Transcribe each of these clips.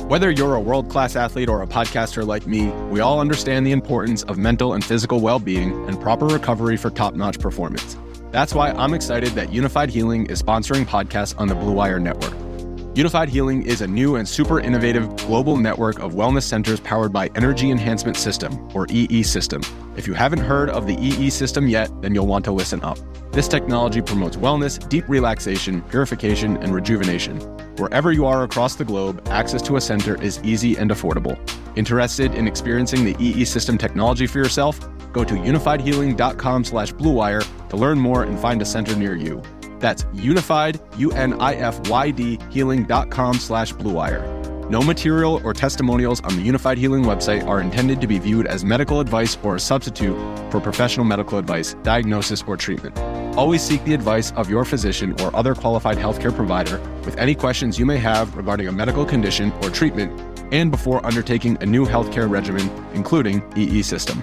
Whether you're a world-class athlete or a podcaster like me, we all understand the importance of mental and physical well-being and proper recovery for top-notch performance. That's why I'm excited that Unified Healing is sponsoring podcasts on the Blue Wire Network. Unified Healing is a new and super innovative global network of wellness centers powered by Energy Enhancement System, or EE System. If you haven't heard of the EE System yet, then you'll want to listen up. This technology promotes wellness, deep relaxation, purification, and rejuvenation. Wherever you are across the globe, access to a center is easy and affordable. Interested in experiencing the EE System technology for yourself? Go to unifiedhealing.com/bluewire to learn more and find a center near you. That's unified, UNIFYD, healing.com/bluewire. No material or testimonials on the Unified Healing website are intended to be viewed as medical advice or a substitute for professional medical advice, diagnosis, or treatment. Always seek the advice of your physician or other qualified healthcare provider with any questions you may have regarding a medical condition or treatment and before undertaking a new healthcare regimen, including EE System.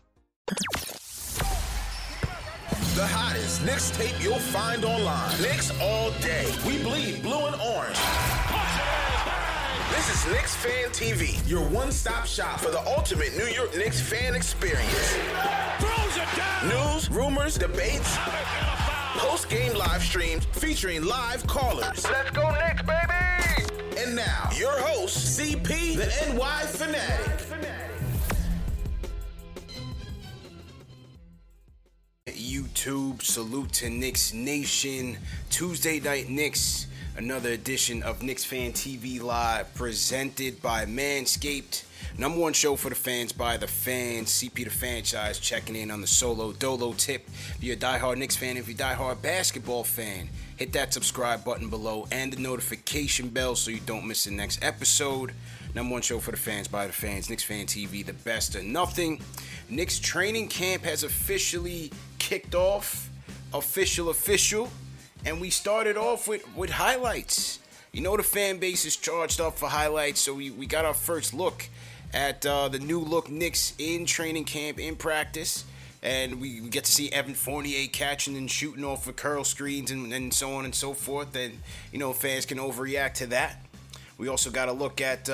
The hottest Knicks tape you'll find online. Knicks all day. We bleed blue and orange. This is Knicks Fan TV, your one-stop shop for the ultimate New York Knicks fan experience. Throws it down. News, rumors, debates, post-game live streams featuring live callers. Let's go Knicks, baby! And now, your host, CP, the NY Fanatic. YouTube, salute to Knicks Nation. Tuesday Night Knicks, another edition of Knicks Fan TV Live, presented by Manscaped. Number one show for the fans by the fans. CP the Franchise checking in on the solo dolo tip. If you're a diehard Knicks fan, if you're a diehard basketball fan, hit that subscribe button below and the notification bell so you don't miss the next episode. Number one show for the fans by the fans. Knicks Fan TV, the best of nothing. Knicks training camp has officially kicked off. Official. And we started off with highlights. You know the fan base is charged up for highlights, so we got our first look at the new look Knicks in training camp, in practice. And we get to see Evan Fournier catching and shooting off of curl screens and so on and so forth. And, you know, fans can overreact to that. We also got to look at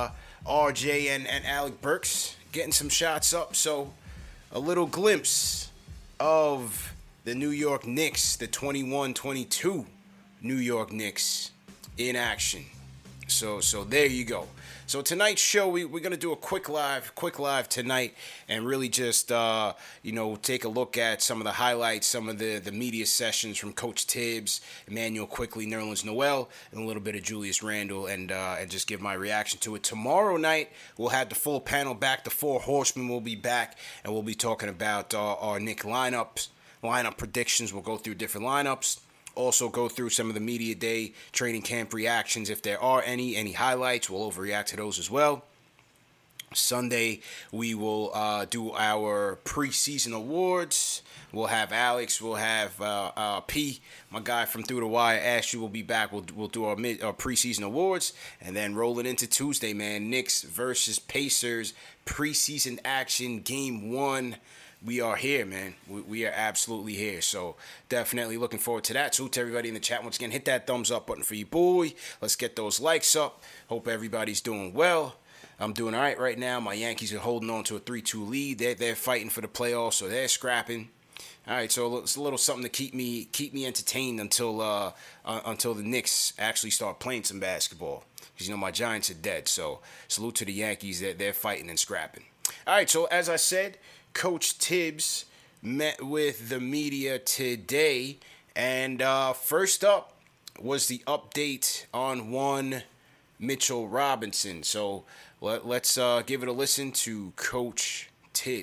RJ and Alec Burks getting some shots up. So a little glimpse of the New York Knicks, the 21-22 New York Knicks in action. So there you go. So tonight's show, we're going to do a quick live tonight and really just, take a look at some of the highlights, some of the media sessions from Coach Tibbs, Emmanuel Quickley, Nerlens Noel, and a little bit of Julius Randle and just give my reaction to it. Tomorrow night, we'll have the full panel back. The Four Horsemen will be back, and we'll be talking about our Knick lineup predictions. We'll go through different lineups. Also go through some of the media day training camp reactions. If there are any highlights, we'll overreact to those as well. Sunday, we will do our preseason awards. We'll have Alex. We'll have P, my guy from Through the Wire. Ashley will be back. We'll do our preseason awards. And then rolling into Tuesday, man, Knicks versus Pacers, preseason action, game 1. We are here, man. We are absolutely here. So definitely looking forward to that. So to everybody in the chat, once again, hit that thumbs up button for you, boy. Let's get those likes up. Hope everybody's doing well. I'm doing all right now. My Yankees are holding on to a 3-2 lead. They're fighting for the playoffs, so they're scrapping. All right, so it's a little something to keep me entertained until the Knicks actually start playing some basketball. Because, my Giants are dead. So salute to the Yankees. They're fighting and scrapping. All right, so as I said, Coach Tibbs met with the media today, and first up was the update on one Mitchell Robinson. So let's give it a listen to Coach Tibbs.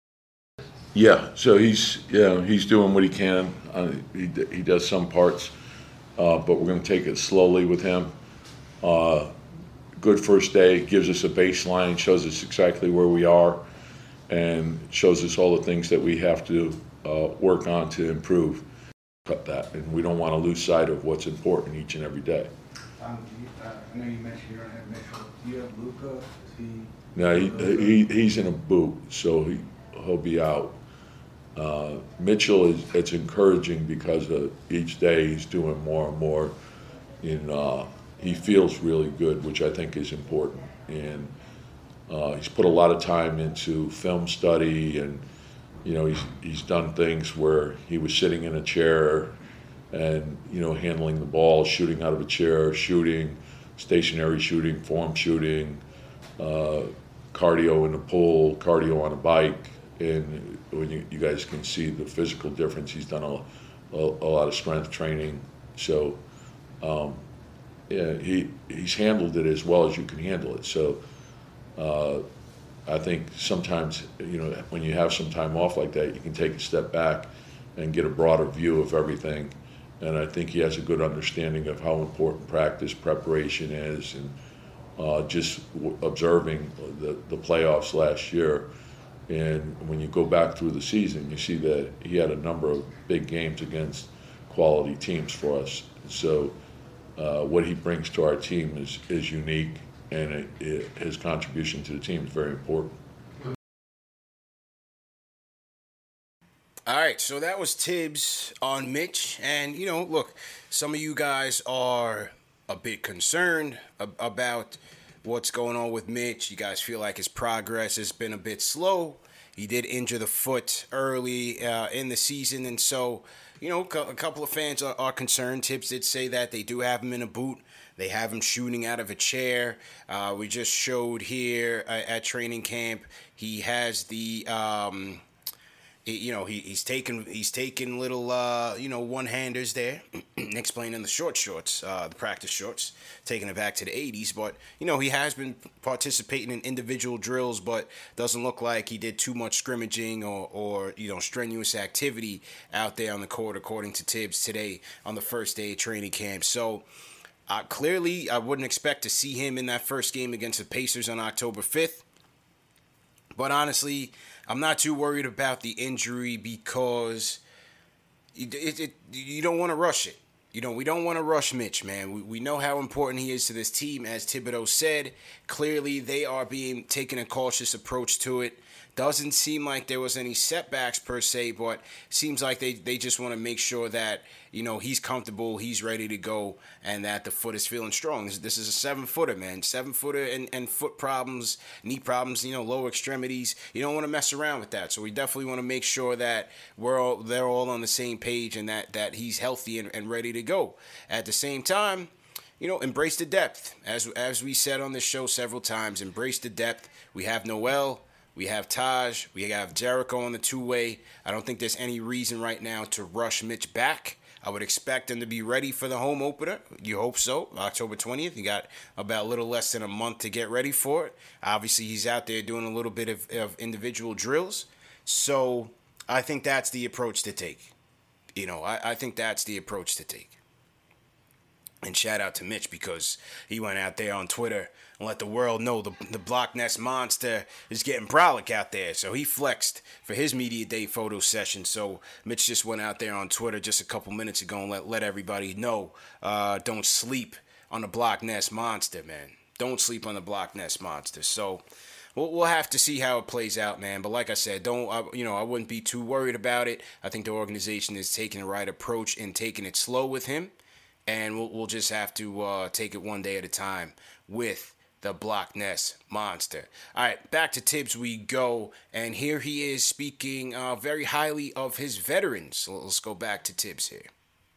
Yeah, so he's doing what he can. He does some parts, but we're going to take it slowly with him. Good first day, gives us a baseline, shows us exactly where we are, and shows us all the things that we have to work on to improve that. And we don't want to lose sight of what's important each and every day. I know you mentioned you don't have Mitchell. Do you have Luka? No, he's in a boot, so he'll be out. Mitchell it's encouraging because each day he's doing more and more in he feels really good, which I think is important. And he's put a lot of time into film study, and he's done things where he was sitting in a chair and handling the ball, shooting out of a chair, shooting, stationary shooting, form shooting, cardio in the pool, cardio on a bike, and when you guys can see the physical difference, he's done a lot of strength training. So he's handled it as well as you can handle it. So I think sometimes when you have some time off like that, you can take a step back and get a broader view of everything. And I think he has a good understanding of how important practice preparation is, and just observing the playoffs last year. And when you go back through the season, you see that he had a number of big games against quality teams for us. So what he brings to our team is unique, and his contribution to the team is very important. All right, so that was Tibbs on Mitch. And, look, some of you guys are a bit concerned about what's going on with Mitch. You guys feel like his progress has been a bit slow. He did injure the foot early in the season, and so, a couple of fans are concerned. Tibbs did say that they do have him in a boot. They have him shooting out of a chair. We just showed here at training camp, he has the... he's taking little one-handers there. Nick's playing in the shorts, the practice shorts, taking it back to the 80s. But he has been participating in individual drills, but doesn't look like he did too much scrimmaging or strenuous activity out there on the court, according to Tibbs today on the first day of training camp. So clearly, I wouldn't expect to see him in that first game against the Pacers on October 5th. But honestly, I'm not too worried about the injury because you don't want to rush it. We don't want to rush Mitch, man. We know how important he is to this team. As Thibodeau said, clearly they are taking a cautious approach to it. Doesn't seem like there was any setbacks per se, but seems like they just want to make sure that, he's comfortable, he's ready to go, and that the foot is feeling strong. This is a 7-footer, man. 7-footer and foot problems, knee problems, lower extremities. You don't want to mess around with that. So we definitely want to make sure that they're all on the same page and that he's healthy and ready to go. At the same time, embrace the depth. As we said on this show several times, embrace the depth. We have Noel. We have Taj. We have Jericho on the two-way. I don't think there's any reason right now to rush Mitch back. I would expect him to be ready for the home opener. You hope so. October 20th. You got about a little less than a month to get ready for it. Obviously, he's out there doing a little bit of individual drills. So I think that's the approach to take. I think that's the approach to take. And shout out to Mitch because he went out there on Twitter and let the world know the Block Ness monster is getting brolic out there. So he flexed for his media day photo session. So Mitch just went out there on Twitter just a couple minutes ago and let everybody know, don't sleep on the Block Ness monster, man. Don't sleep on the Block Ness monster. So we'll have to see how it plays out, man. But like I said, I wouldn't be too worried about it. I think the organization is taking the right approach and taking it slow with him. And we'll just have to take it one day at a time with the Block Ness monster. All right, back to Tibbs we go. And here he is speaking very highly of his veterans. So let's go back to Tibbs here.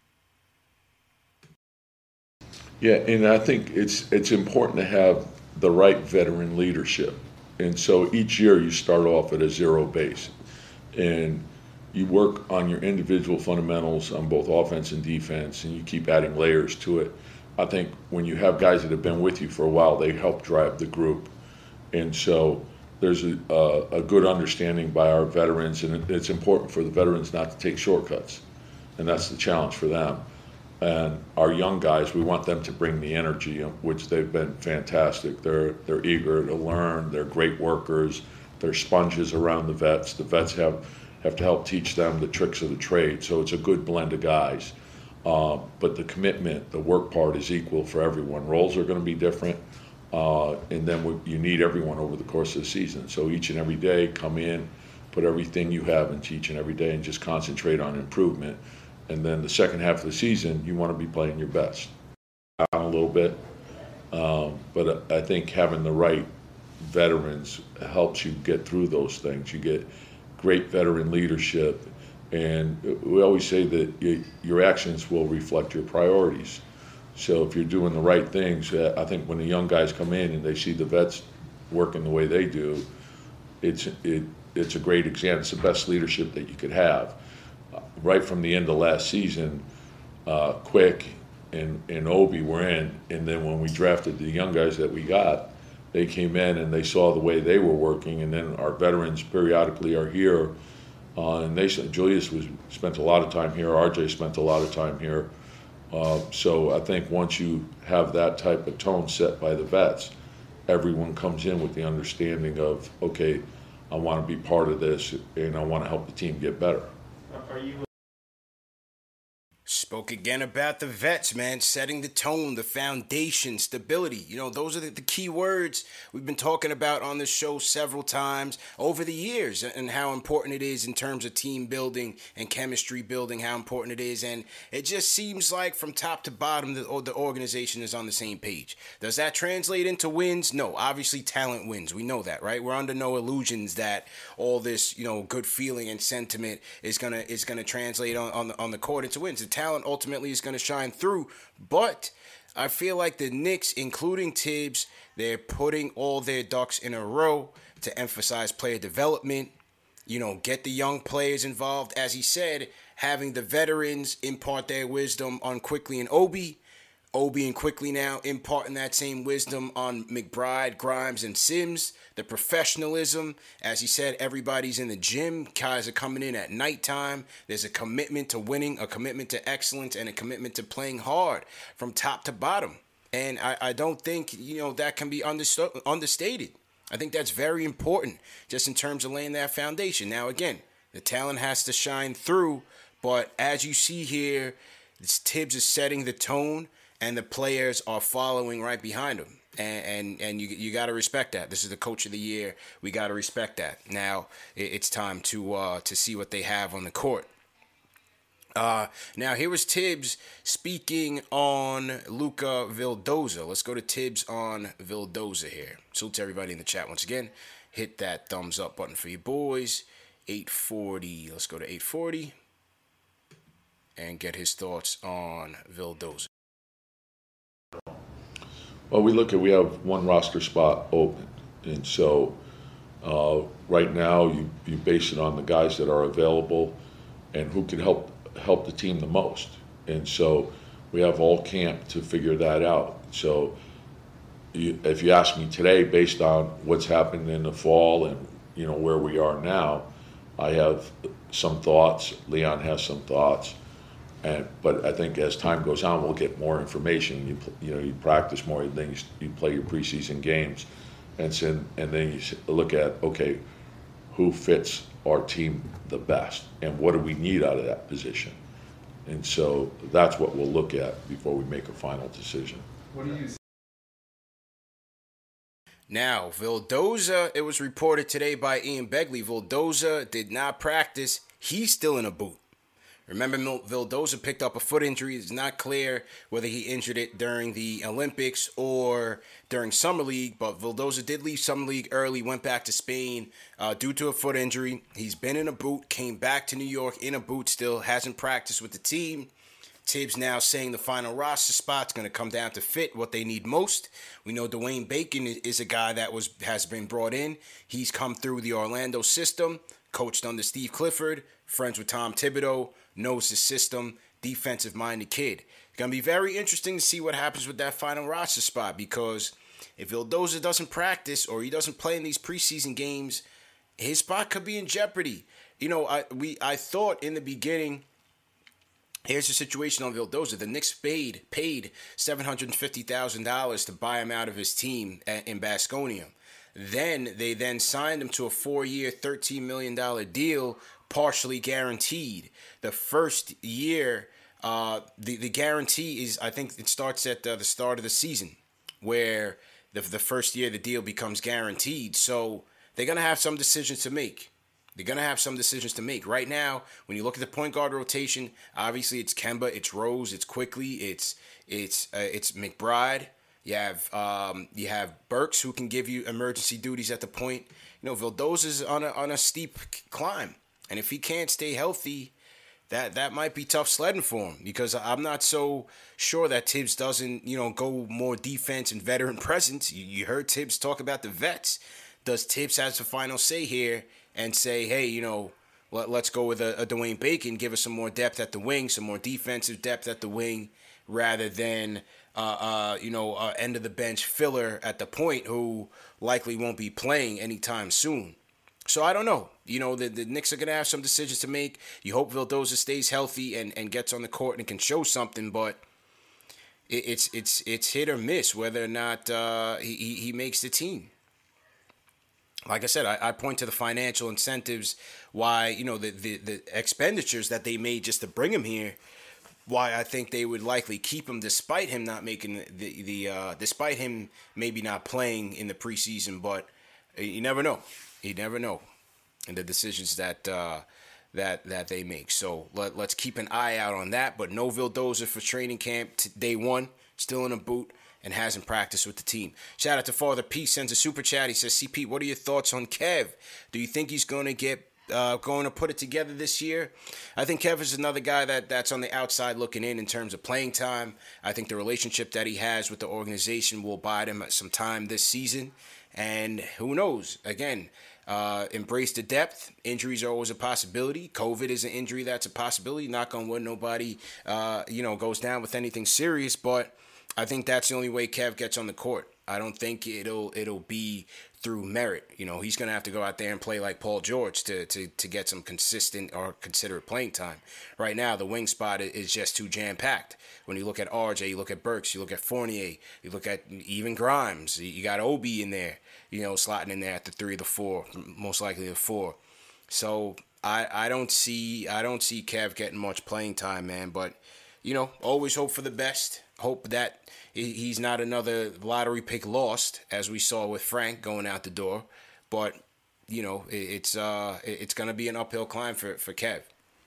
Yeah, and I think it's important to have the right veteran leadership. And so each year you start off at a zero base. And you work on your individual fundamentals on both offense and defense, and you keep adding layers to it. I think when you have guys that have been with you for a while, they help drive the group. And so there's a good understanding by our veterans, and it's important for the veterans not to take shortcuts. And that's the challenge for them. And our young guys, we want them to bring the energy, which they've been fantastic. They're eager to learn. They're great workers. They're sponges around the vets. The vets have to help teach them the tricks of the trade. So it's a good blend of guys. But the commitment, the work part is equal for everyone. Roles are going to be different. And then you need everyone over the course of the season. So each and every day, come in, put everything you have into each and every day and just concentrate on improvement. And then the second half of the season, you want to be playing your best. Down a little bit, But I think having the right veterans helps you get through those things. You get great veteran leadership, and we always say that your actions will reflect your priorities. So if you're doing the right things, I think when the young guys come in and they see the vets working the way they do, it's a great example. It's the best leadership that you could have. Right from the end of last season, Quick and Obi were in, and then when we drafted the young guys that we got, they came in and they saw the way they were working, and then our veterans periodically are here, and they Julius spent a lot of time here, RJ spent a lot of time here, so I think once you have that type of tone set by the vets, everyone comes in with the understanding of, okay, I want to be part of this and I want to help the team get better. Spoke again about the vets, man, setting the tone, the foundation, stability. Those are the key words we've been talking about on the show several times over the years, and how important it is in terms of team building and chemistry building, how important it is. And it just seems like from top to bottom, the organization is on the same page. Does that translate into wins? No, obviously talent wins. We know that, right? We're under no illusions that all this, good feeling and sentiment is gonna translate on the court into wins. The talent ultimately is going to shine through, but I feel like the Knicks, including Tibbs, they're putting all their ducks in a row to emphasize player development, get the young players involved. As he said, having the veterans impart their wisdom on Quickley and Obi and Quickley now imparting that same wisdom on McBride, Grimes, and Sims. The professionalism, as he said, everybody's in the gym. Guys are coming in at nighttime. There's a commitment to winning, a commitment to excellence, and a commitment to playing hard from top to bottom. And I don't think, that can be understated. I think that's very important just in terms of laying that foundation. Now, again, the talent has to shine through, but as you see here, Tibbs is setting the tone, and the players are following right behind him. And you got to respect that. This is the coach of the year. We got to respect that. Now it's time to see what they have on the court. Now here was Tibbs speaking on Luka Vildoza. Let's go to Tibbs on Vildoza here. Salute to everybody in the chat once again. Hit that thumbs up button for you boys. 840. Let's go to 840 and get his thoughts on Vildoza. Well, we have one roster spot open, and so right now you base it on the guys that are available and who can help the team the most. And so we have all camp to figure that out. So if you ask me today, based on what's happened in the fall and where we are now, I have some thoughts. Leon has some thoughts. But I think as time goes on, we'll get more information. You practice more things. You play your preseason games, and then you look at, okay, who fits our team the best, and what do we need out of that position, and so that's what we'll look at before we make a final decision. What do you? Now, Vildoza, it was reported today by Ian Begley, Vildoza did not practice. He's still in a boot. Remember, Vildoza picked up a foot injury. It's not clear whether he injured it during the Olympics or during Summer League, but Vildoza did leave Summer League early, went back to Spain due to a foot injury. He's been in a boot, came back to New York in a boot still, hasn't practiced with the team. Tibbs now saying the final roster spot's going to come down to fit, what they need most. We know Dwayne Bacon is a guy that has been brought in. He's come through the Orlando system, coached under Steve Clifford, friends with Tom Thibodeau, knows the system, defensive-minded kid. It's going to be very interesting to see what happens with that final roster spot, because if Vildoza doesn't practice or he doesn't play in these preseason games, his spot could be in jeopardy. I thought in the beginning, here's the situation on Vildoza. The Knicks paid $750,000 to buy him out of his team in Baskonia. They signed him to a 4-year, $13 million deal, partially guaranteed. The first year, the guarantee is, I think it starts at the start of the season, where the first year the deal becomes guaranteed. So they're going to have some decisions to make. Right now, when you look at the point guard rotation, obviously it's Kemba, it's Rose, it's Quickley, it's McBride. You have Burks, who can give you emergency duties at the point. Vildoza's on a steep climb, and if he can't stay healthy, that might be tough sledding for him, because I'm not so sure that Tibbs doesn't go more defense and veteran presence. You heard Tibbs talk about the vets. Does Tibbs have the final say here and say, hey, let's go with a Dwayne Bacon, give us some more depth at the wing, some more defensive depth at the wing, rather than end of the bench filler at the point who likely won't be playing anytime soon. So I don't know. The Knicks are going to have some decisions to make. You hope Vildoza stays healthy and gets on the court and can show something, but it's hit or miss whether or not he makes the team. Like I said, I point to the financial incentives, why, the expenditures that they made just to bring him here, why I think they would likely keep him despite him not making despite him maybe not playing in the preseason. But you never know. You never know, and the decisions that they make. So let's keep an eye out on that. But no Vildoza for training camp day one, still in a boot, and hasn't practiced with the team. Shout out to Father P, sends a super chat. He says, CP, what are your thoughts on Kev? Do you think he's going to put it together this year? I think Kev is another guy that's on the outside looking in terms of playing time. I think the relationship that he has with the organization will buy him some time this season. And who knows? Again, embrace the depth. Injuries are always a possibility. COVID is an injury that's a possibility. Knock on wood, nobody goes down with anything serious. But I think that's the only way Kev gets on the court. I don't think it'll be through merit. He's going to have to go out there and play like Paul George to get some consistent or considerate playing time. Right now, the wing spot is just too jam-packed. When you look at RJ, you look at Burks, you look at Fournier, you look at even Grimes. You got Obi in there, slotting in there at the 3 or the 4, most likely the 4. So I don't see Kev getting much playing time, man. But, always hope for the best. Hope that he's not another lottery pick lost, as we saw with Frank going out the door. But, it's going to be an uphill climb for Kev.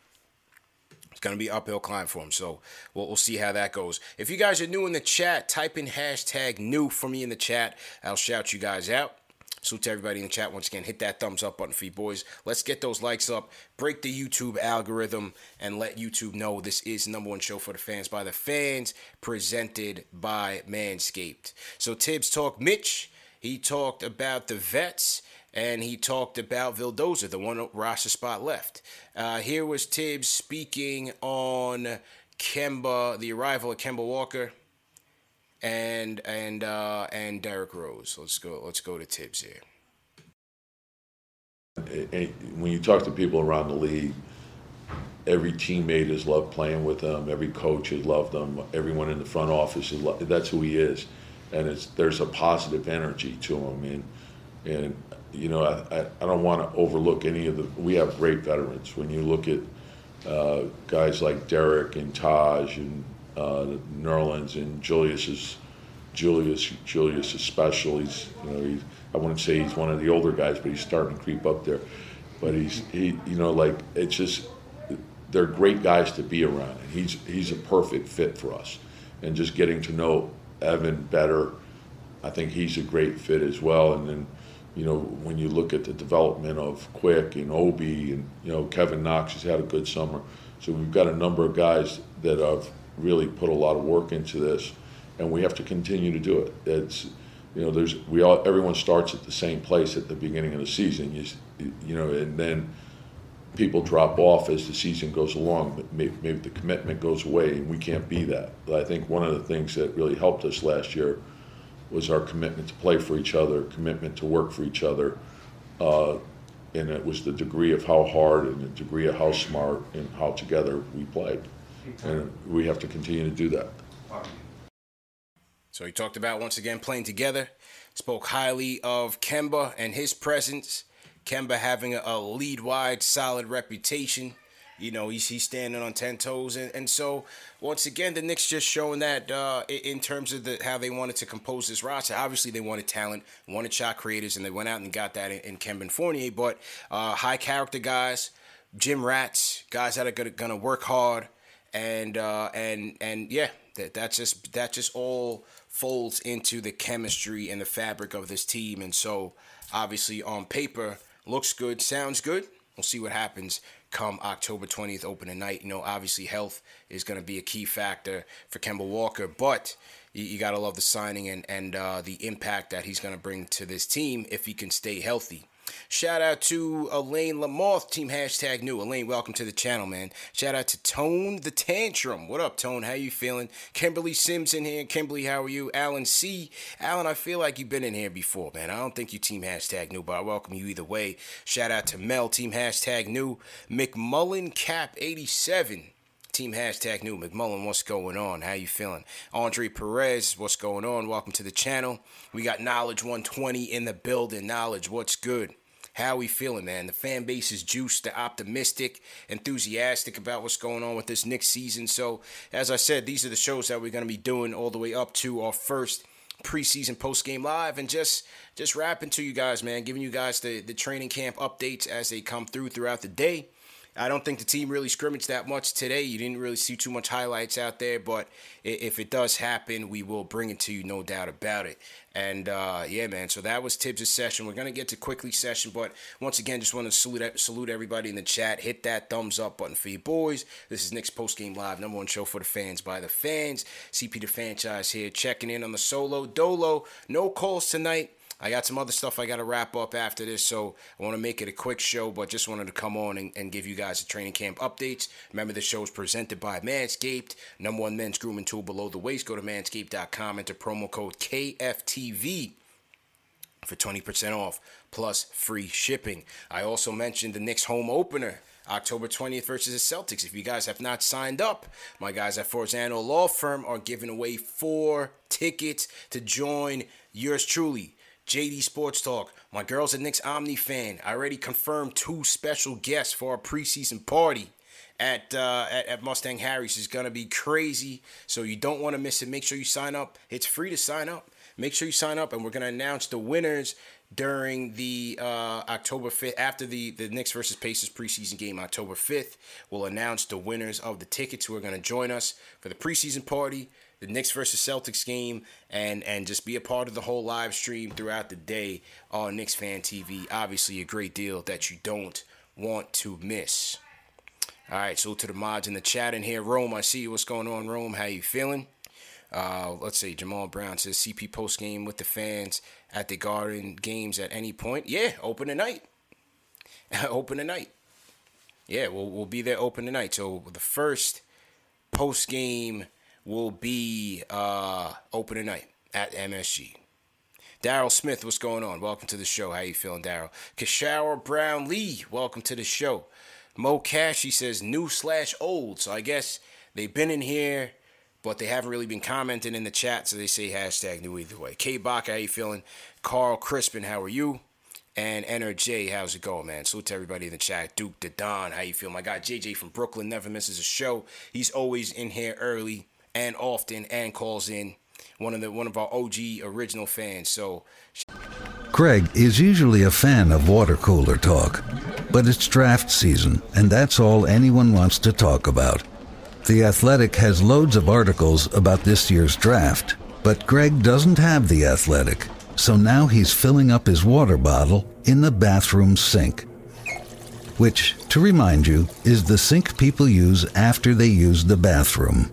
It's going to be an uphill climb for him. So we'll see how that goes. If you guys are new in the chat, type in hashtag new for me in the chat. I'll shout you guys out. Salute to everybody in the chat. Once again, hit that thumbs up button for you boys. Let's get those likes up, break the YouTube algorithm, and let YouTube know this is the number one show for the fans by the fans, presented by Manscaped. So Tibbs talked Mitch. He talked about the vets, and he talked about Vildoza, the one roster spot left. Here was Tibbs speaking on Kemba, the arrival of Kemba Walker, and Derrick Rose. Let's go to Tibbs here. When you talk to people around the league, every teammate has loved playing with him. Every coach has loved him. Everyone in the front office that's who he is, and there's a positive energy to him. And I don't want to overlook any of the. We have great veterans. When you look at guys like Derek and Taj and Nerlens and Julius is special. He's I wouldn't say he's one of the older guys, but he's starting to creep up there. But it's just they're great guys to be around, and he's a perfect fit for us. And just getting to know Evan better, I think he's a great fit as well. And then when you look at the development of Quick and Obi and Kevin Knox has had a good summer, so we've got a number of guys that have really put a lot of work into this, and we have to continue to do it. It's everyone starts at the same place at the beginning of the season, and then people drop off as the season goes along. But maybe the commitment goes away, and we can't be that. But I think one of the things that really helped us last year was our commitment to play for each other, commitment to work for each other, and it was the degree of how hard and the degree of how smart and how together we played. And we have to continue to do that. So he talked about, once again, playing together, spoke highly of Kemba and his presence. Kemba having a lead-wide, solid reputation. He's standing on 10 toes. And so, once again, the Knicks just showing that in terms of how they wanted to compose this roster. Obviously, they wanted talent, wanted shot creators, and they went out and got that in Kemba and Fournier. But high-character guys, gym rats, guys that are going to work hard. And yeah, that's just all folds into the chemistry and the fabric of this team. And so, obviously, on paper, looks good, sounds good. We'll see what happens come October 20th, opening night. Obviously, health is going to be a key factor for Kemba Walker, but you got to love the signing and the impact that he's going to bring to this team if he can stay healthy. Shout out to Elaine Lamoth, Team #new. Elaine, welcome to the channel, man. Shout out to Tone the Tantrum. What up, Tone? How you feeling? Kimberly Sims in here. Kimberly, how are you? Alan C. Alan, I feel like you've been in here before, man. I don't think you Team #new, but I welcome you either way. Shout out to Mel, Team #new. McMullen Cap 87. Team #new. McMullen, what's going on? How you feeling? Andre Perez, what's going on? Welcome to the channel. We got Knowledge 120 in the building. Knowledge, what's good? How we feeling, man? The fan base is juiced, they're optimistic, enthusiastic about what's going on with this Knicks season. So, as I said, these are the shows that we're going to be doing all the way up to our first preseason post-game live, and just rapping to you guys, man, giving you guys the training camp updates as they come throughout the day. I don't think the team really scrimmaged that much today. You didn't really see too much highlights out there, but if it does happen, we will bring it to you, no doubt about it. And, yeah, man, so that was Tibbs' session. We're going to get to quickly session, but once again, just want to salute everybody in the chat. Hit that thumbs up button for you boys. This is Knicks Postgame Live, #1 show for the fans by the fans. CP the Franchise here, checking in on the solo dolo. No calls tonight. I got some other stuff I got to wrap up after this, so I want to make it a quick show, but just wanted to come on and give you guys the training camp updates. Remember, the show is presented by Manscaped, #1 men's grooming tool below the waist. Go to manscaped.com, enter promo code KFTV for 20% off, plus free shipping. I also mentioned the Knicks home opener, October 20th versus the Celtics. If you guys have not signed up, my guys at Forzano Law Firm are giving away 4 tickets to join yours truly, JD Sports Talk, my girls at Knicks Omni Fan. I already confirmed 2 special guests for our preseason party at Mustang Harry's. It's going to be crazy, so you don't want to miss it. Make sure you sign up. It's free to sign up. Make sure you sign up, and we're going to announce the winners during the October 5th, after the Knicks versus Pacers preseason game, October 5th. We'll announce the winners of the tickets who are going to join us for the preseason party, the Knicks versus Celtics game, and just be a part of the whole live stream throughout the day on Knicks Fan TV. Obviously, a great deal that you don't want to miss. All right, so to the mods in the chat in here. Rome, I see you. What's going on, Rome? How you feeling? Let's see. Jamal Brown says CP post game with the fans at the Garden games at any point. Yeah, open tonight. Open tonight. Yeah, we'll be there open tonight. So the first post game will be open tonight at MSG. Daryl Smith, what's going on? Welcome to the show. How you feeling, Daryl? Kashara Brown Lee, welcome to the show. Mo Cash, he says new/old. So I guess they've been in here, but they haven't really been commenting in the chat, so they say #new either way. K Baka, how you feeling? Carl Crispin, how are you? And NRJ, how's it going, man? Salute to everybody in the chat. Duke the Don, how you feel? My guy JJ from Brooklyn never misses a show. He's always in here early and often and calls in. One of our OG original fans. So Greg is usually a fan of water cooler talk, but it's draft season, and that's all anyone wants to talk about. The Athletic has loads of articles about this year's draft, but Greg doesn't have The Athletic, so now he's filling up his water bottle in the bathroom sink, which, to remind you, is the sink people use after they use the bathroom.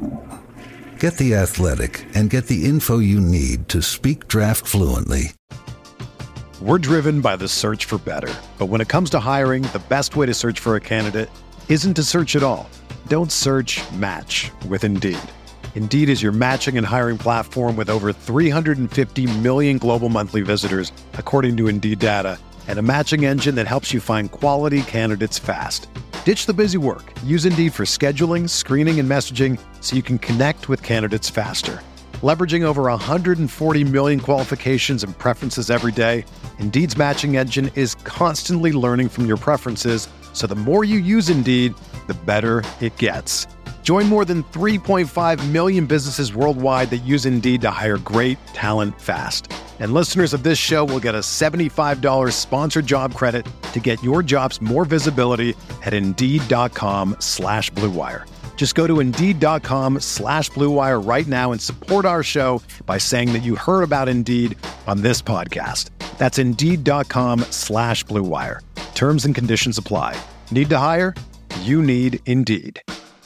Get The Athletic and get the info you need to speak draft fluently. We're driven by the search for better. But when it comes to hiring, the best way to search for a candidate isn't to search at all. Don't search, match with Indeed. Indeed is your matching and hiring platform with over 350 million global monthly visitors, according to Indeed data, and a matching engine that helps you find quality candidates fast. Ditch the busy work. Use Indeed for scheduling, screening, and messaging so you can connect with candidates faster. Leveraging over 140 million qualifications and preferences every day, Indeed's matching engine is constantly learning from your preferences, so the more you use Indeed, the better it gets. Join more than 3.5 million businesses worldwide that use Indeed to hire great talent fast. And listeners of this show will get a $75 sponsored job credit to get your jobs more visibility at Indeed.com/Blue Wire. Just go to Indeed.com/Blue Wire right now and support our show by saying that you heard about Indeed on this podcast. That's Indeed.com/Blue Wire. Terms and conditions apply. Need to hire? You need Indeed.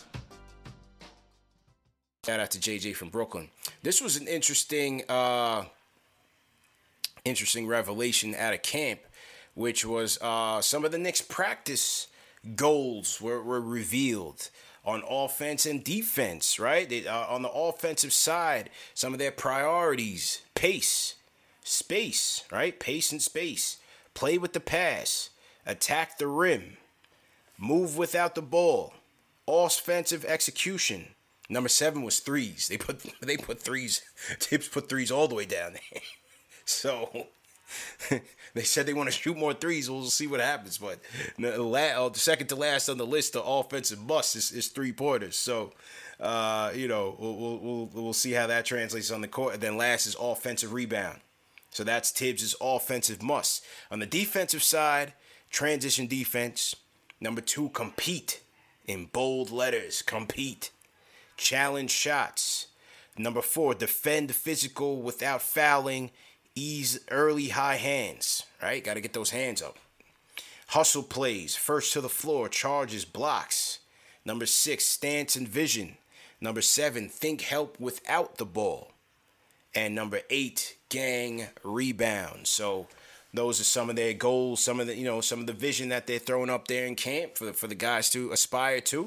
Shout out to JJ from Brooklyn. This was an interesting revelation at a camp, which was some of the Knicks practice goals were revealed on offense and defense, right? On the offensive side, some of their priorities: pace, space, right? Pace and space. Play with the pass. Attack the rim. Move without the ball. Offensive execution. Number 7 was threes. They put threes. Tibbs put threes all the way down there. So they said they want to shoot more threes. We'll see what happens. But the second to last on the list of offensive busts is 3-pointers. So, we'll see how that translates on the court. And then last is offensive rebound. So that's Tibbs' offensive must. On the defensive side, transition defense. Number 2, compete. In bold letters, compete. Challenge shots. Number 4, defend physical without fouling. Ease early high hands, right? Got to get those hands up. Hustle plays, first to the floor, charges, blocks. Number 6, stance and vision. Number 7, think help without the ball. And number 8, gang rebound. So those are some of their goals, some of the vision that they're throwing up there in camp for the guys to aspire to.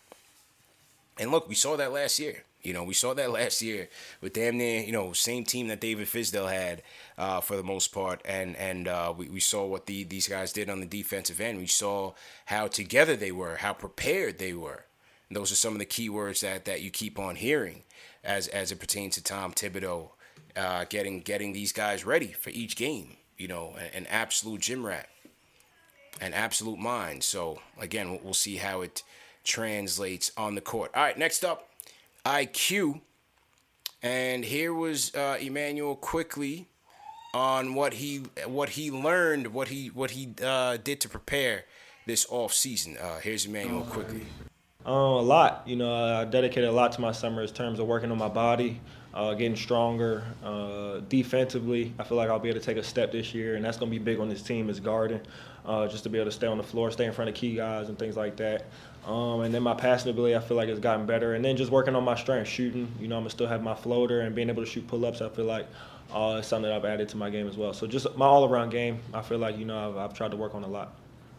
And look, we saw that last year. We saw that last year with damn near, same team that David Fizdale had for the most part. And we saw what these guys did on the defensive end. We saw how together they were, how prepared they were. And those are some of the key words that you keep on hearing as it pertains to Tom Thibodeau, getting these guys ready for each game. An absolute gym rat, an absolute mind. So, again, we'll see how it translates on the court. All right, next up, IQ. And here was Immanuel Quickley on what he learned, what he did to prepare this off season. Here's Immanuel Quickley. A lot. I dedicated a lot to my summer in terms of working on my body, getting stronger. Defensively, I feel like I'll be able to take a step this year, and that's going to be big on this team is guarding, just to be able to stay on the floor, stay in front of key guys and things like that. And then my passing ability, I feel like it's gotten better. And then just working on my strength, shooting. I'm going to still have my floater and being able to shoot pull-ups, I feel like it's something that I've added to my game as well. So just my all-around game, I feel like, I've tried to work on a lot.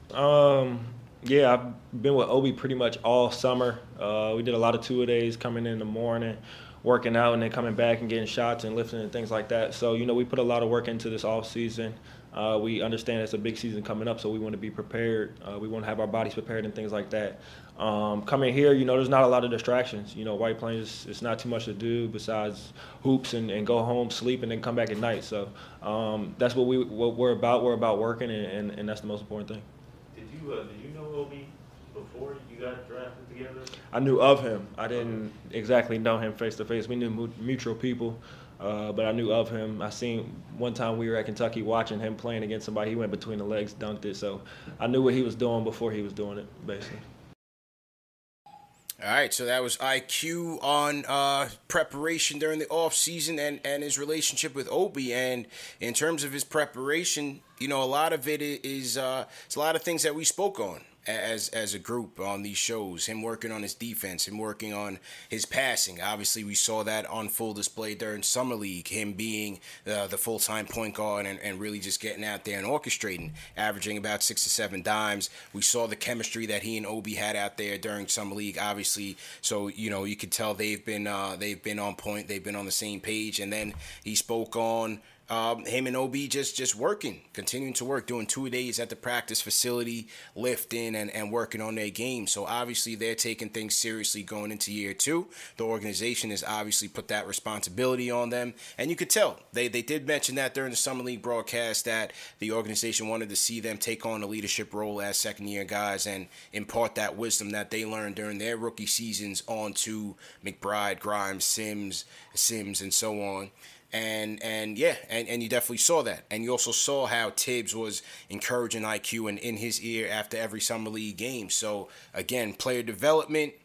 Yeah, I've been with Obi pretty much all summer. We did a lot of two-a-days, coming in the morning, working out, and then coming back and getting shots and lifting and things like that. So, we put a lot of work into this off season. We understand it's a big season coming up, so we want to be prepared. We want to have our bodies prepared and things like that. Coming here, there's not a lot of distractions. White Plains, it's not too much to do besides hoops and go home, sleep, and then come back at night. So that's what we're about. We're about working, and that's the most important thing. Did you know Obi before you got drafted together? I knew of him. I didn't exactly know him face to face. We knew mutual people, but I knew of him. I seen one time we were at Kentucky watching him playing against somebody. He went between the legs, dunked it. So I knew what he was doing before he was doing it, basically. All right, so that was IQ on preparation during the offseason and his relationship with Obi. And in terms of his preparation, a lot of it is it's a lot of things that we spoke on as a group on these shows. Him working on his defense, him working on his passing. Obviously, we saw that on full display during Summer League, him being the full-time point guard and really just getting out there and orchestrating, averaging about 6 to 7 dimes. We saw the chemistry that he and Obi had out there during Summer League, obviously. So, you could tell they've been on point. They've been on the same page. And then he spoke on him and Obi just working, continuing to work, doing 2 days at the practice facility, lifting and working on their game. So obviously they're taking things seriously going into year 2. The organization has obviously put that responsibility on them. And you could tell, they did mention that during the Summer League broadcast that the organization wanted to see them take on a leadership role as second-year guys and impart that wisdom that they learned during their rookie seasons onto McBride, Grimes, Sims, and so on. And you definitely saw that. And you also saw how Tibbs was encouraging IQ and in his ear after every Summer League game. So, again, player development,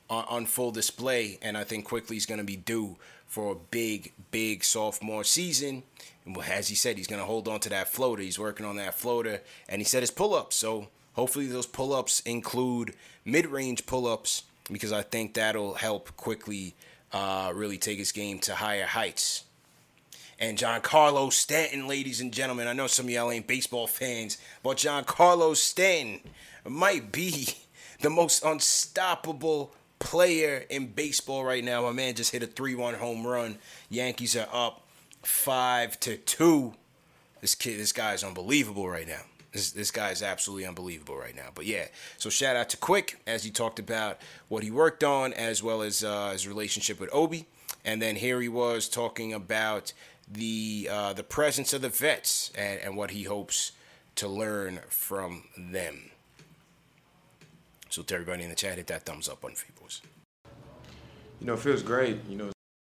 on full display, and I think Quickly's going to be due for a big sophomore season. And as he said, he's going to hold on to that floater. He's working on that floater, and he said his pull-ups. So hopefully those pull-ups include mid-range pull-ups, because I think that'll help Quickly really take his game to higher heights. And Giancarlo Stanton, ladies and gentlemen, I know some of y'all ain't baseball fans, but Giancarlo Stanton might be the most unstoppable player in baseball right now. My man just hit a 3-1 home run. Yankees are up 5-2. This guy is unbelievable right now. This guy is absolutely unbelievable right now. But yeah, so shout out to Quick as he talked about what he worked on, as well as his relationship with Obi. And then here he was talking about the presence of the vets and what he hopes to learn from them. So to everybody in the chat, hit that thumbs up button for you boys. It feels great. All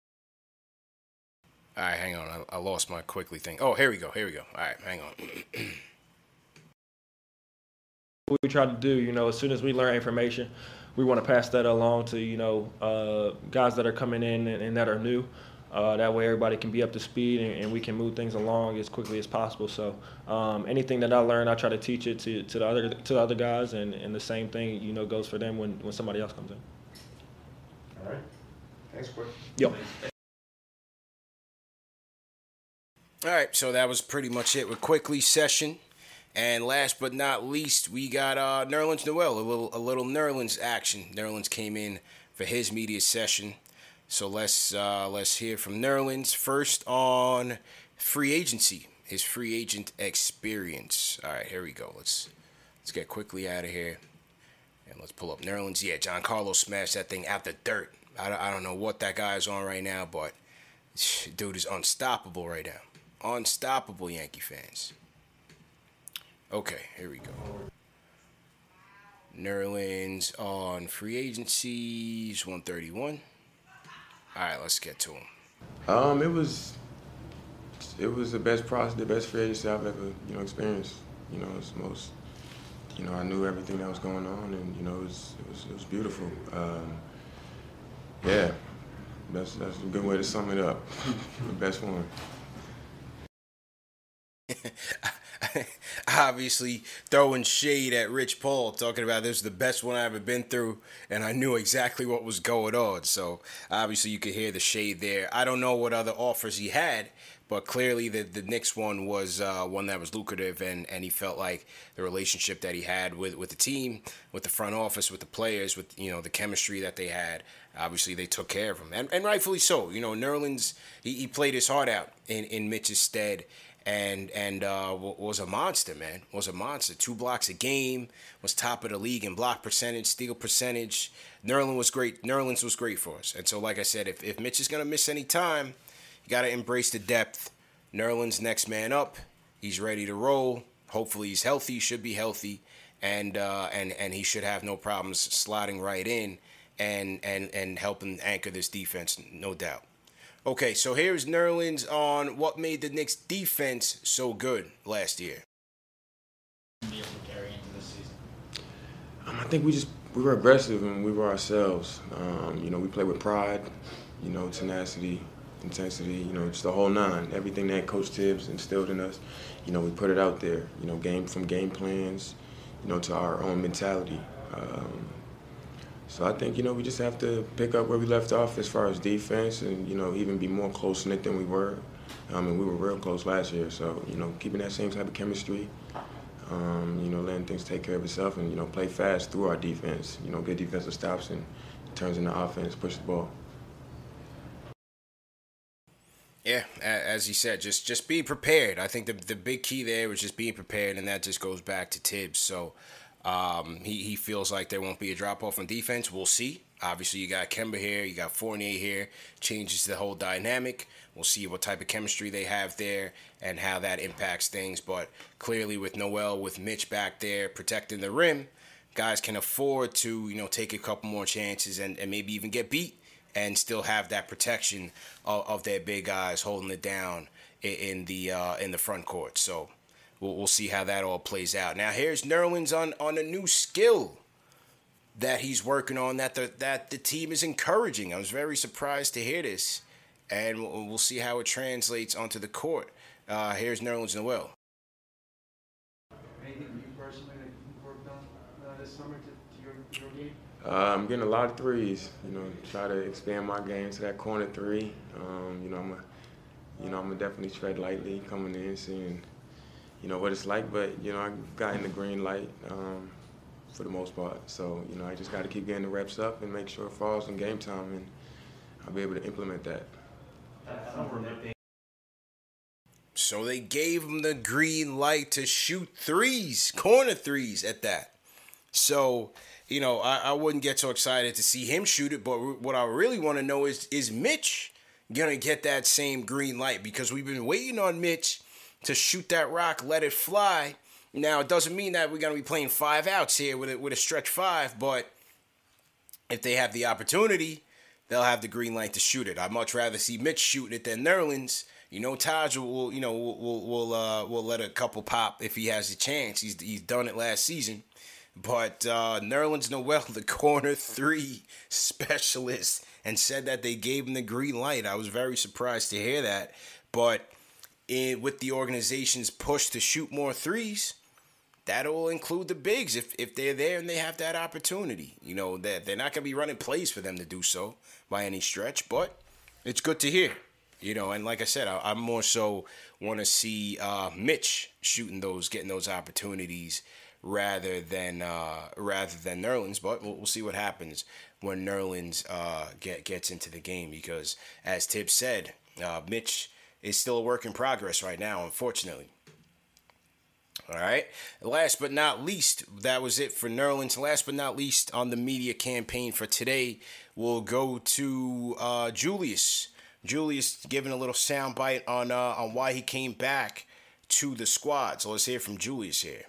right, hang on. I lost my Quickly thing. Oh, here we go. All right, hang on. What we try to do, as soon as we learn information, we want to pass that along to, guys that are coming in and that are new. That way everybody can be up to speed and we can move things along as quickly as possible. So anything that I learn, I try to teach it to the other guys, and the same thing, goes for them when somebody else comes in. All right. Thanks, Quick. Yep. All right, so that was pretty much it with Quickly's session. And last but not least, we got Nerlens Noel, a little Nerlens action. Nerlens came in for his media session. So let's hear from Nerlens first on free agency, his free agent experience. All right, here we go. Let's get Quickly out of here, and let's pull up Nerlens. Yeah, Giancarlo smashed that thing out the dirt. I don't know what that guy is on right now, but dude is unstoppable right now. Unstoppable, Yankee fans. Okay, here we go. Nerlens on free agencies, 131. All right, let's get to him. It was the best process, the best free agency I've ever, experienced. It's the most, I knew everything that was going on, and it was beautiful. Yeah, that's a good way to sum it up. The best one. Obviously throwing shade at Rich Paul, talking about this is the best one I've ever been through, and I knew exactly what was going on. So obviously you could hear the shade there. I don't know what other offers he had, but clearly the Knicks one was one that was lucrative, and he felt like the relationship that he had with the team, with the front office, with the players, with the chemistry that they had. Obviously they took care of him, and rightfully so. Nerlens, he played his heart out in Mitch's stead. And was a monster, man. Was a monster. 2 blocks a game. Was top of the league in block percentage, steal percentage. Nerlens was great. Nerlens was great for us. And so, like I said, if Mitch is gonna miss any time, you gotta embrace the depth. Nerlens next man up. He's ready to roll. Hopefully he's healthy. Should be healthy, and he should have no problems sliding right in and helping anchor this defense, no doubt. Okay, so here's Nerlens on what made the Knicks defense so good last year. I think we were aggressive and we were ourselves. We played with pride, tenacity, intensity, just the whole nine. Everything that Coach Tibbs instilled in us, we put it out there. Game plans, to our own mentality. So I think, we just have to pick up where we left off as far as defense and, even be more close-knit than we were. And we were real close last year. So, keeping that same type of chemistry, letting things take care of itself and, play fast through our defense, get defensive stops and turns into offense, push the ball. Yeah, as he said, just being prepared. I think the big key there was just being prepared, and that just goes back to Tibbs. So, he feels like there won't be a drop-off on defense. We'll see. Obviously, you got Kemba here. You got Fournier here. Changes the whole dynamic. We'll see what type of chemistry they have there and how that impacts things. But clearly with Noel, with Mitch back there protecting the rim, guys can afford to, take a couple more chances and maybe even get beat and still have that protection of their big guys holding it down in the front court. So we'll see how that all plays out. Now here's Nerlens on a new skill that he's working on that the team is encouraging. I was very surprised to hear this, and we'll see how it translates onto the court. Here's Nerlens Noel. Anything you personally that you worked on this summer to your game? I'm getting a lot of threes. Try to expand my game to that corner three. I'm gonna definitely tread lightly coming in, seeing what it's like. But I got in the green light for the most part. So I just got to keep getting the reps up and make sure it falls in game time, and I'll be able to implement that. So they gave him the green light to shoot threes, corner threes at that. So, I wouldn't get so excited to see him shoot it, but what I really want to know is Mitch going to get that same green light? Because we've been waiting on Mitch to shoot that rock, let it fly. Now, it doesn't mean that we're going to be playing 5 outs here with a stretch 5, but if they have the opportunity, they'll have the green light to shoot it. I'd much rather see Mitch shooting it than Nerlens. Taj will let a couple pop if he has a chance. He's done it last season. But Nerlens Noel, the corner 3 specialist, and said that they gave him the green light. I was very surprised to hear that. But with the organization's push to shoot more threes, that'll include the bigs if they're there and they have that opportunity. That they're not going to be running plays for them to do so by any stretch, but it's good to hear. And like I said, I more so want to see Mitch getting those opportunities rather than Nerlens. But we'll see what happens when Nerlens gets into the game, because as Tibbs said, Mitch is still a work in progress right now, unfortunately. All right. Last but not least, that was it for Nerlens. Last but not least on the media campaign for today, we'll go to Julius. Julius giving a little soundbite on why he came back to the squad. So let's hear from Julius here.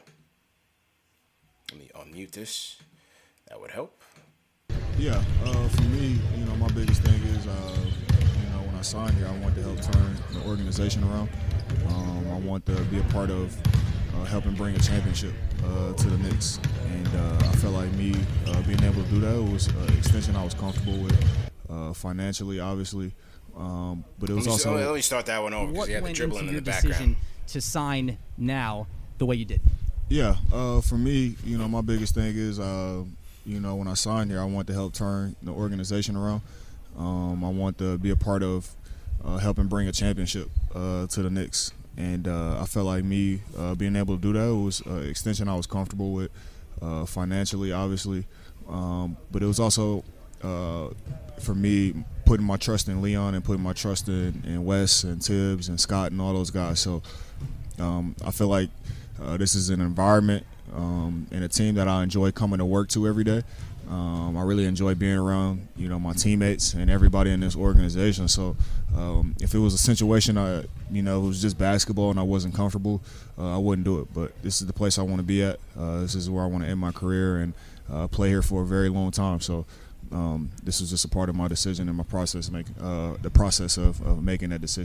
Let me unmute this. That would help. Yeah, for me, my biggest thing is, when I signed here, I want to help turn the organization around. I want to be a part of helping bring a championship to the Knicks. And I felt like me being able to do that was an extension I was comfortable with, financially, obviously. But it was also... Let me start that one over, because you had the dribbling in the background. What went into your decision to sign now the way you did? Yeah, for me, my biggest thing is, when I signed here, I want to help turn the organization around. I want to be a part of helping bring a championship to the Knicks. And I felt like me being able to do that was an extension I was comfortable with, financially, obviously. But it was also, for me, putting my trust in Leon and putting my trust in Wes and Tibbs and Scott and all those guys. So I feel like this is an environment and a team that I enjoy coming to work to every day. I really enjoy being around, my teammates and everybody in this organization. So if it was a situation, it was just basketball and I wasn't comfortable, I wouldn't do it. But this is the place I want to be at. This is where I want to end my career and play here for a very long time. So this was just a part of my decision and my process, the process of making that decision.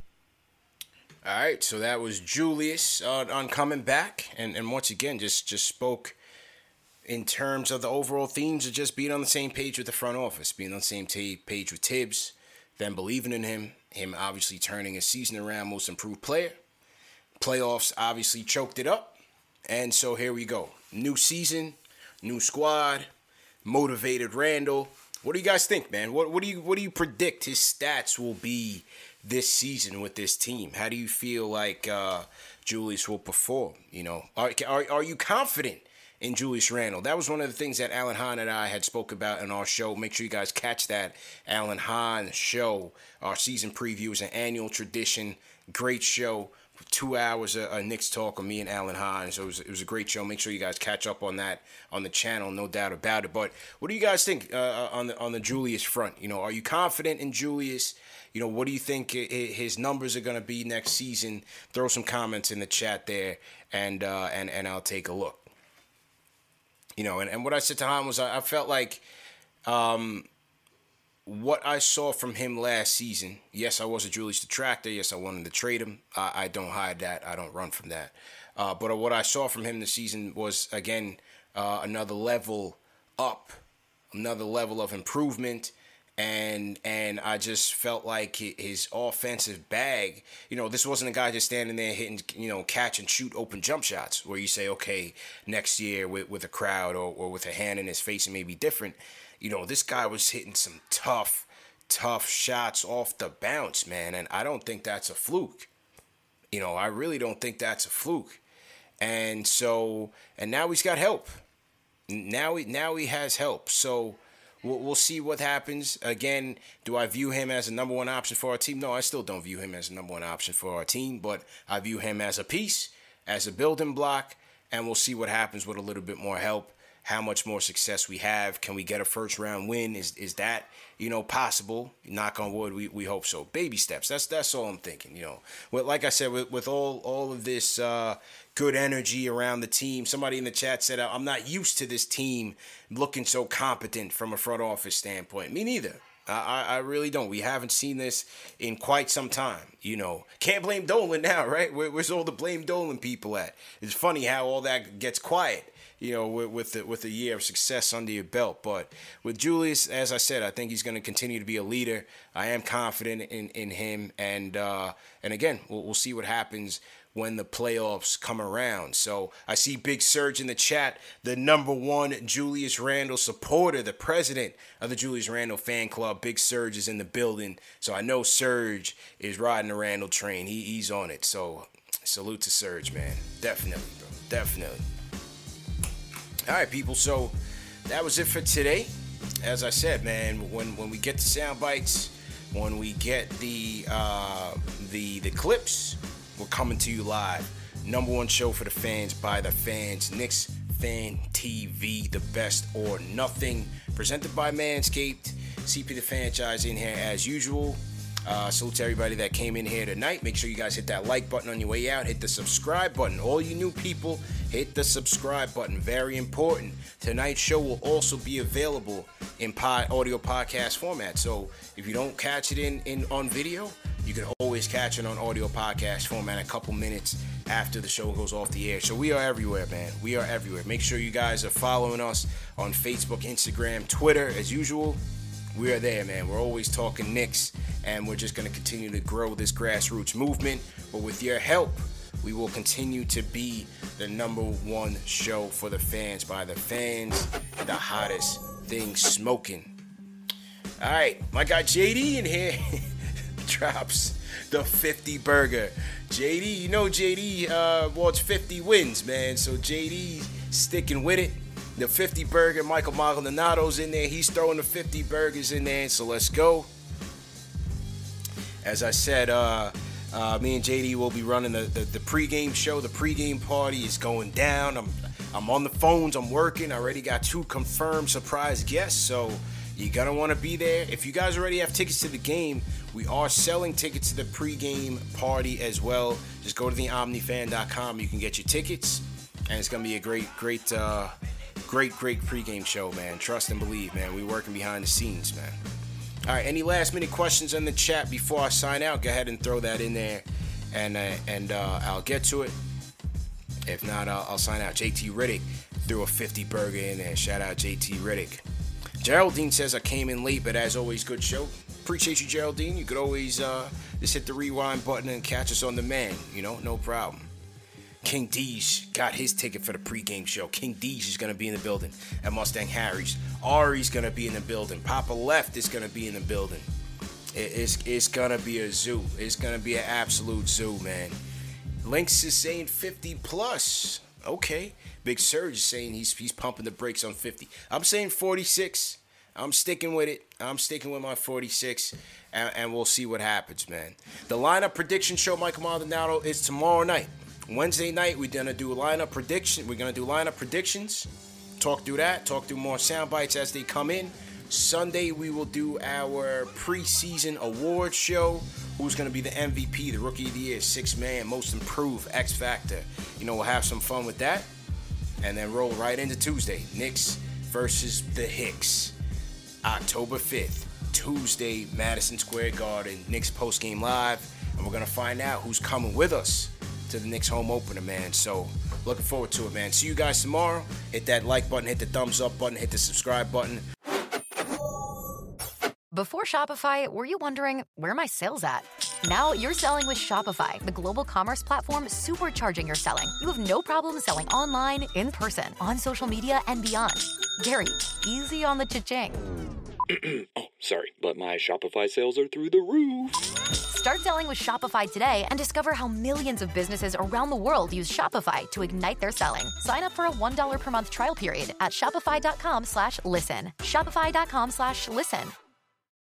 All right, so that was Julius on coming back, and once again, just spoke in terms of the overall themes of just being on the same page with the front office, being on the same page with Tibbs, them believing in him obviously turning his season around, most improved player. Playoffs obviously choked it up, and so here we go. New season, new squad, motivated Randall. What do you guys think, man? What do you predict his stats will be this season with this team? How do you feel like Julius will perform? Are you confident in Julius Randle? That was one of the things that Alan Hahn and I had spoke about in our show. Make sure you guys catch that Alan Hahn show. Our season preview is an annual tradition. Great show. 2 hours of Knicks talk with me and Alan Hahn. So it was a great show. Make sure you guys catch up on that on the channel, no doubt about it. But what do you guys think on the Julius front? Are you confident in Julius? What do you think his numbers are going to be next season? Throw some comments in the chat there, and I'll take a look. And what I said to Hahn was I felt like what I saw from him last season, yes, I was a Julius detractor. Yes, I wanted to trade him. I don't hide that. I don't run from that. But what I saw from him this season was, again, another level up, another level of improvement. And I just felt like his offensive bag, this wasn't a guy just standing there hitting, catch and shoot open jump shots where you say, okay, next year with a crowd or with a hand in his face, it may be different. This guy was hitting some tough shots off the bounce, man. And I don't think that's a fluke. I really don't think that's a fluke. And now he's got help. Now he has help. So we'll see what happens. Again, do I view him as a number one option for our team? No, I still don't view him as a number one option for our team, but I view him as a piece, as a building block, and we'll see what happens with a little bit more help. How much more success we have. Can we get a first round win? Is that, possible? Knock on wood, we hope so. Baby steps. That's all I'm thinking, Well, like I said, with all of this good energy around the team, somebody in the chat said, I'm not used to this team looking so competent from a front office standpoint. Me neither. I really don't. We haven't seen this in quite some time, Can't blame Dolan now, right? Where's all the blame Dolan people at? It's funny how all that gets quiet, with a year of success under your belt. But with Julius, as I said, I think he's going to continue to be a leader. I am confident in him. And again, we'll see what happens when the playoffs come around. So I see Big Surge in the chat, the number one Julius Randle supporter, the president of the Julius Randle fan club. Big Surge is in the building. So I know Surge is riding the Randle train. He's on it. So salute to Surge, man. Definitely, bro. Definitely. All right, people. So that was it for today. As I said, man, when we get the sound bites, when we get the clips, we're coming to you live. Number one show for the fans, by the fans. Knicks Fan TV, the best or nothing. Presented by Manscaped. CP the franchise in here as usual. Salute to everybody that came in here tonight. Make sure you guys hit that like button on your way out. Hit the subscribe button. All you new people, hit the subscribe button. Very important. Tonight's show will also be available in audio podcast format. So if you don't catch it on video, you can always catch it on audio podcast format a couple minutes after the show goes off the air. So we are everywhere, man. We are everywhere. Make sure you guys are following us on Facebook, Instagram, Twitter, as usual. We are there, man. We're always talking Knicks, and we're just going to continue to grow this grassroots movement. But with your help, we will continue to be the number one show for the fans, by the fans, the hottest thing smoking. All right, my guy JD in here drops the 50 burger. JD, JD wants 50 wins, man. So JD sticking with it. The 50 burger, Michael Maldonado's in there. He's throwing the 50 burgers in there. So let's go. As I said, me and JD will be running the pregame show. The pregame party is going down. I'm on the phones. I'm working. I already got 2 confirmed surprise guests. So you're going to want to be there. If you guys already have tickets to the game, we are selling tickets to the pregame party as well. Just go to theomnifan.com. You can get your tickets. And it's going to be a great pregame show, man. Trust and believe, man. We're working behind the scenes, man. All right, any last minute questions in the chat before I sign out? Go ahead and throw that in there, and I'll get to it. If not, I'll sign out. JT Riddick threw a 50 burger in there. Shout out JT Riddick. Geraldine says I came in late, but as always, good show. Appreciate you, Geraldine. You could always just hit the rewind button and catch us on demand. No problem. King Deej got his ticket for the pregame show. King Deej is going to be in the building at Mustang Harry's. Ari's going to be in the building. Papa Left is going to be in the building. It's going to be a zoo. It's going to be an absolute zoo, man. Lynx is saying 50 plus. Okay. Big Surge is saying he's pumping the brakes on 50. I'm saying 46. I'm sticking with it. I'm sticking with my 46, and we'll see what happens, man. The lineup prediction show, Michael Maldonado, is tomorrow night. Wednesday night, we're going to do a lineup prediction. We're going to do lineup predictions, talk through that, talk through more sound bites as they come in. Sunday, we will do our preseason award show. Who's going to be the MVP, the Rookie of the Year, 6-man, Most Improved, X Factor. We'll have some fun with that. And then roll right into Tuesday. Knicks versus the Hicks. October 5th, Tuesday, Madison Square Garden. Knicks postgame live. And we're going to find out who's coming with us to the Knicks home opener, man. So looking forward to it, man. See you guys tomorrow. Hit that like button, hit the thumbs up button, hit the subscribe button. Before Shopify, were you wondering, where are my sales at? Now you're selling with Shopify, the global commerce platform supercharging your selling. You have no problem selling online, in person, on social media, and beyond. Gary, easy on the cha-ching. Oh, sorry, but my Shopify sales are through the roof. Start selling with Shopify today and discover how millions of businesses around the world use Shopify to ignite their selling. Sign up for a $1 per month trial period at shopify.com/listen. Shopify.com/listen.